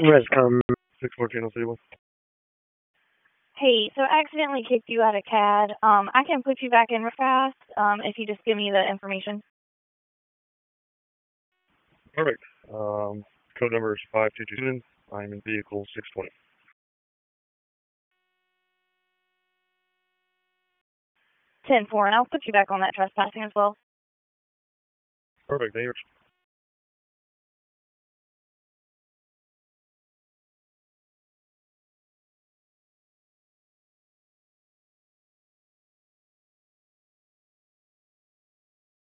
Rescom 614 Hey, so I accidentally kicked you out of CAD. I can put you back in real fast if you just give me the information. Perfect. Code number is 5227. I'm in vehicle 620. 10-4, and I'll put you back on that trespassing as well. Perfect. Thank you.